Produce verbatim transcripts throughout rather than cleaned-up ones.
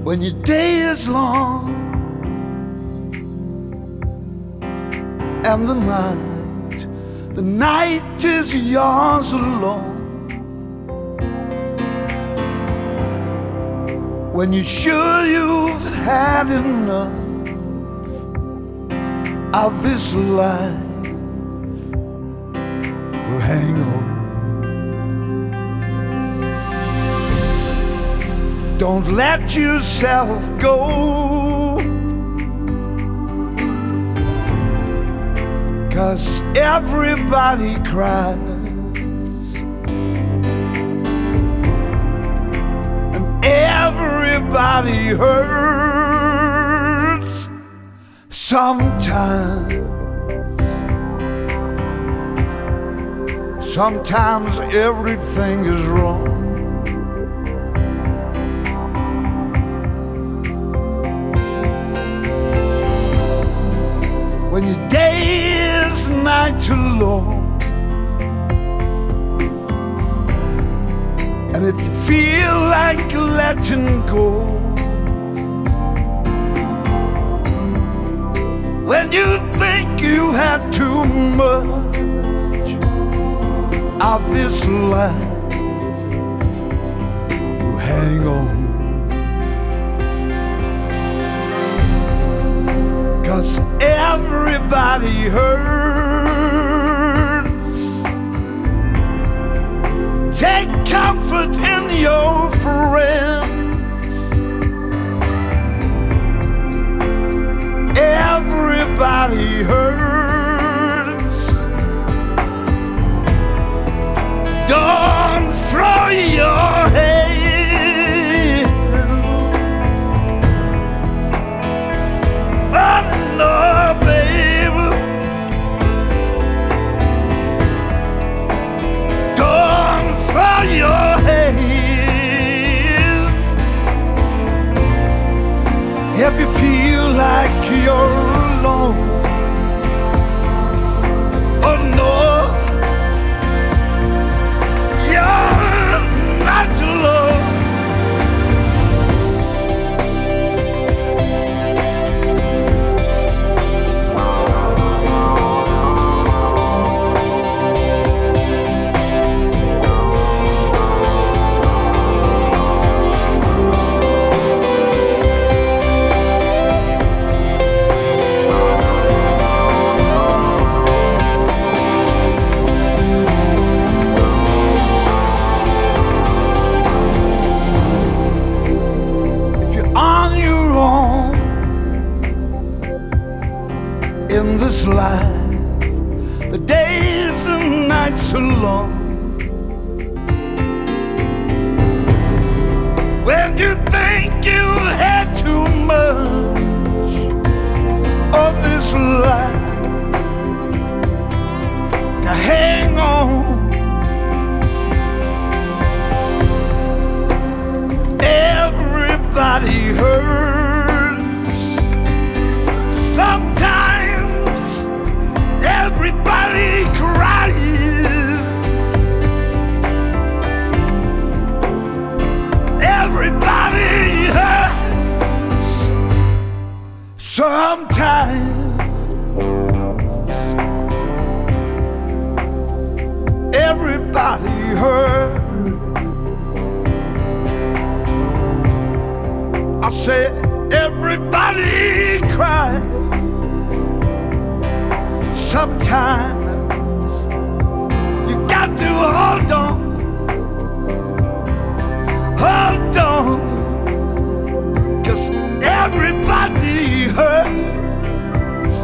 when your day is long and the night, the night is yours alone. When you're sure you've had enough of this life, well, hang on. Don't let yourself go, 'cause everybody cries and everybody hurts sometimes. Sometimes everything is wrong. When your day is night too long, and if you feel like letting go, when you think you had too much of this life, well, hang on. 'Cause everybody hurts. Take comfort in your friends. Everybody hurts. Don't throw your head. No, baby, don't throw your head. If you feel like you're alone, oh no, you're not alone. In this life, the days and nights are long. When you think you had too much of this life, to hang on. Everybody hurts sometimes. Everybody cries. Everybody hurts sometimes. Everybody hurts. I said everybody cries. Sometimes you got to hold on, hold on, 'cause everybody hurts.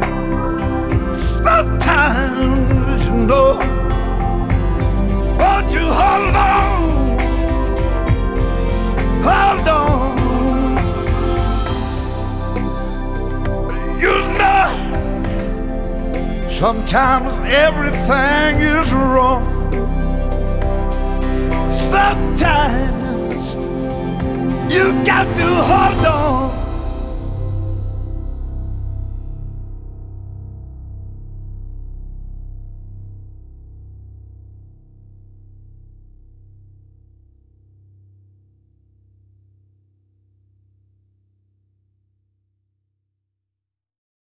Sometimes, you know, won't you hold on, hold on. You know, sometimes everything is wrong. Sometimes you got to hold on.